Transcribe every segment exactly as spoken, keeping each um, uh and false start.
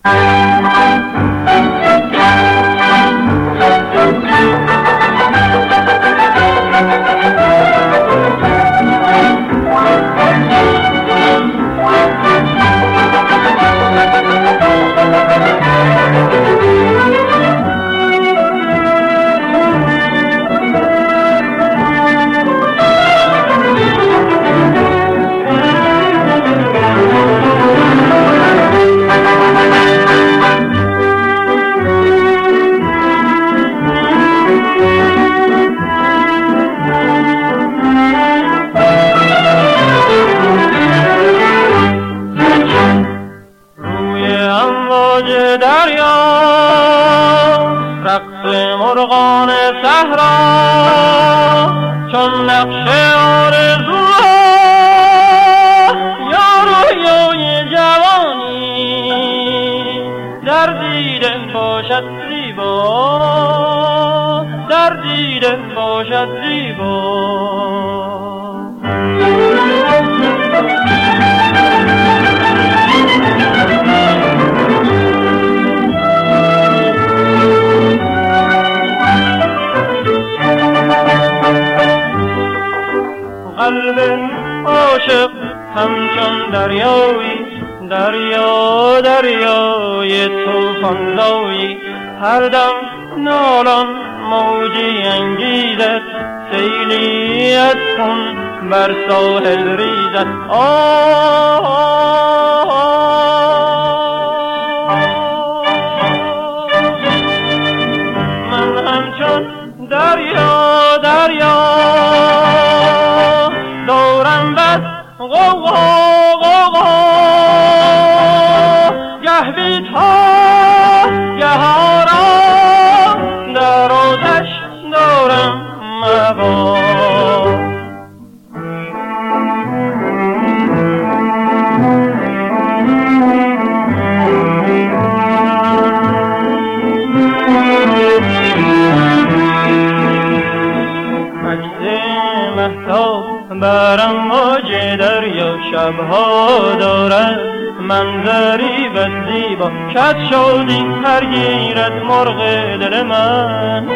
مرغان صحرا چون نقش آرزوها یا رویای جوانی در دیده باشد زیبا، در دیده باشد زیبا. قلب عاشق همچون دریایی، دریا دریای طوفان زایی، هر دم نالان موجی انگیزد، سیلی از خون بر ساحل ریزد. من همچون دریا دریا دورم بس غوغا غوغا، گه بی‌تا گه آرام در آتش دارم مبا. برم موج دریا شبها دارد منظری بس زیبا، کت شدی هر گیرد مرغ دل من.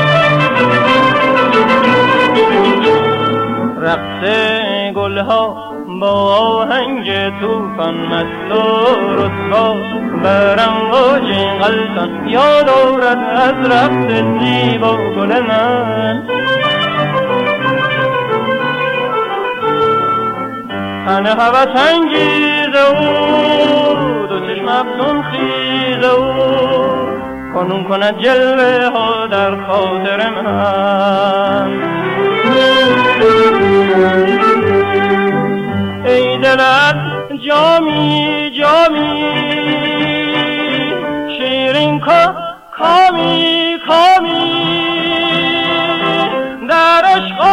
رقص گلها با آهنگ توفان مست و رسوا، برم موج غلطان یاد آورد از رقص زیبا گل من. تن هوس انگیز او دو چشم افسون خیز او، کنون کند جلوه ها در خاطر من. ای دلت جامی جامی شیرین کا کامی کامی، در عشق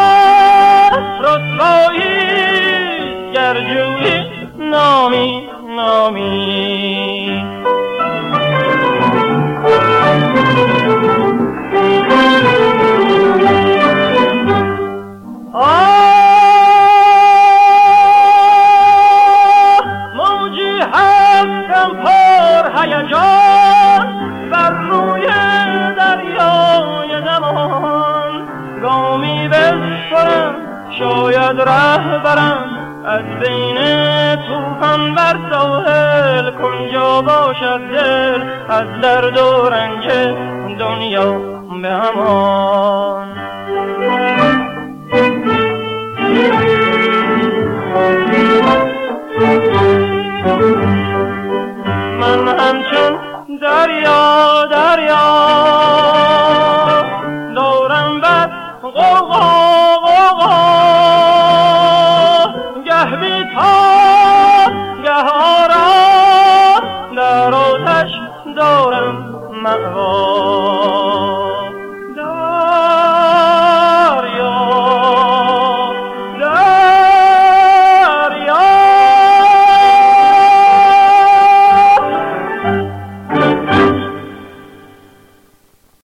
رسوایی گرجوی نامی نامی. آه موجی هستم پر هیجان بر روی دریای زمان، گامی بسپرم شاید ره برم از بین طوفان بر ساحل، کنجا باشد دل از درد و رنج دنیا به امان. من همچون دریا دریا دورم بر غوغا غوغا، گه بی‌تا گه آرام در آتش دارم مأوا.